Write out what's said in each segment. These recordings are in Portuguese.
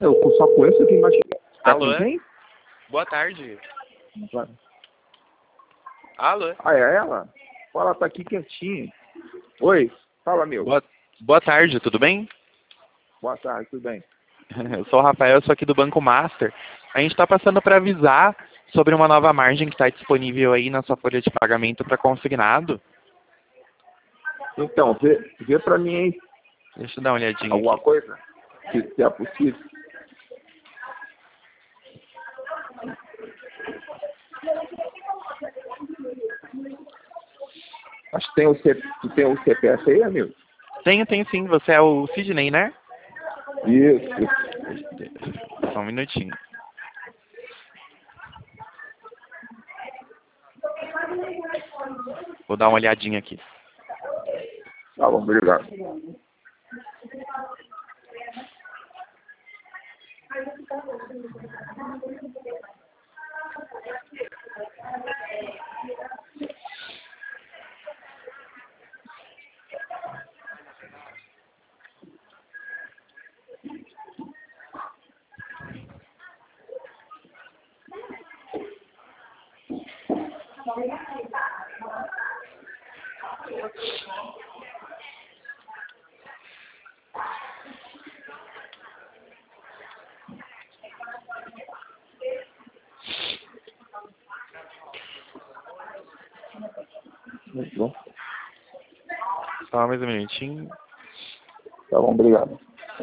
Eu só conheço quem mais... Tá Alô? com quem? Boa tarde. Alô? Ah, é ela? Ela tá aqui quietinha. Oi, fala, meu. Boa tarde, tudo bem? Boa tarde, tudo bem? Eu sou o Rafael, sou aqui do Banco Master. A gente está passando para avisar sobre uma nova margem que está disponível aí na sua folha de pagamento para consignado. Então, vê pra mim aí Deixa eu dar uma olhadinha alguma aqui. coisa, se é possível. Acho que tu tem o CPF aí, amigo? Tenho sim. Você é o Sidney, né? Isso. Só um minutinho. Vou dar uma olhadinha aqui. Tá bom, obrigado. Muito bom. Só mais um minutinho. Tá bom, obrigado.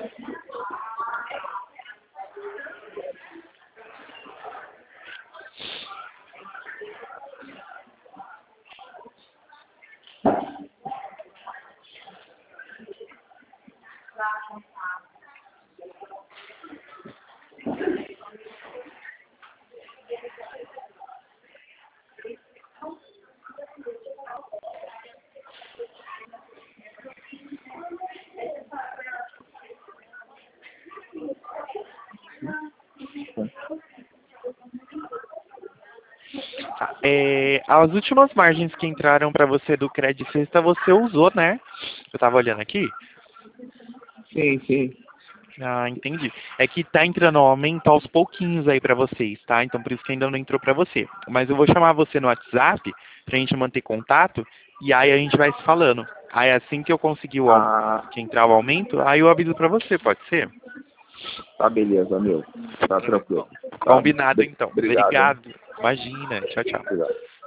Tá. As últimas margens que entraram para você do Credit Sexta, você usou, né? Eu tava olhando aqui. Sim. Ah, entendi. É que tá entrando aumento aos pouquinhos aí pra vocês, tá? Então por isso que ainda não entrou pra você. Mas eu vou chamar você no WhatsApp pra gente manter contato e aí a gente vai se falando. Aí assim que eu conseguir que entrar o aumento, aí eu aviso pra você, pode ser? Tá beleza, meu. Tá tranquilo. Tá? Combinado então. Obrigado, hein? Obrigado. Imagina. Tchau, tchau. Obrigado.